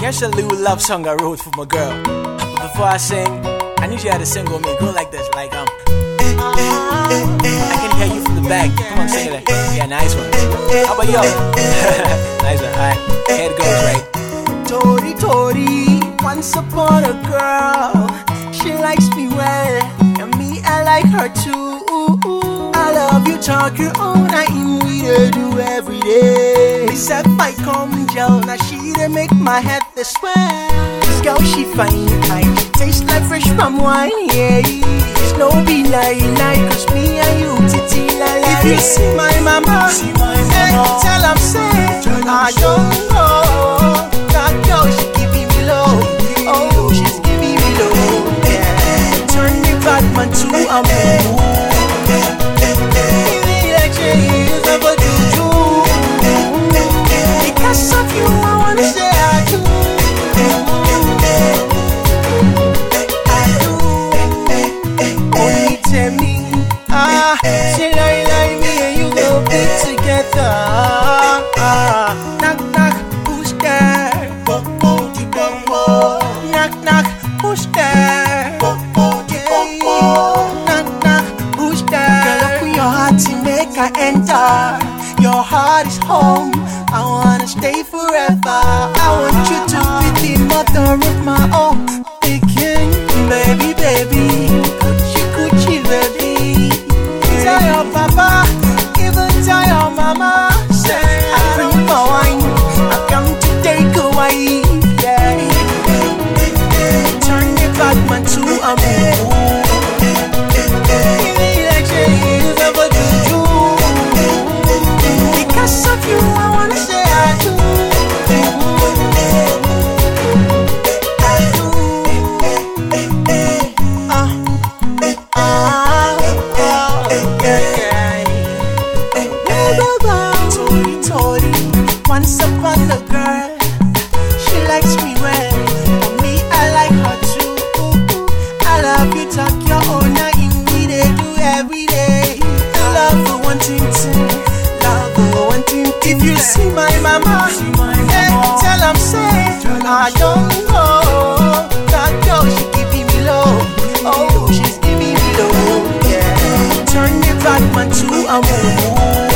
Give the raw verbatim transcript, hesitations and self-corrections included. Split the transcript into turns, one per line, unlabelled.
Here's a little love song I wrote for my girl. But before I sing, I need you to sing with me. Go like this, like um. I can hear you from the back. Come on, sing it. Yeah, nice one. How about yo? Nice one. Alright, here it goes, right?
Tori Tori, once upon a girl, she likes me well, and me I like her too. I love you, talk your own, I am we dey do every day. Except I come gel, now she dey make my head dey swell. This girl she fine, fine, she taste like fresh palm wine, yeah. It's no be lie, lie, cause me and you titi la la. If you see my mama, see my mama, tell am say I don't know. That girl she giving me low, oh she's giving me low, yeah. Turn me back man to a move. Because of you, I wanna say I do. I do. Only tell me, ah, she lie like me and you will be together. Ah, knock knock, who's there? Knock knock, who's there? Knock knock, who's there? Girl, open your heart to make her enter. Your heart is home. I wanna stay forever. I want you to be the mother of my own picking. Baby, baby, Gucci, Gucci, baby. Tell your papa, even tell your mama. Say I bring my wine, I come to take away. Yeah. Turn your back man to a move. Because of you, I wanna say I do. I do. Ah, ah, yeah. Tori, Tori, once upon a girl, she likes me well, and me I like her too. I love you, talk your own, I in me they do every day. Love for one thing to. If you see my mama, see my mama. Hey, tell am say I don't know. That girl she giving me low, oh she's giving me low, yeah. Turn me back man to a move.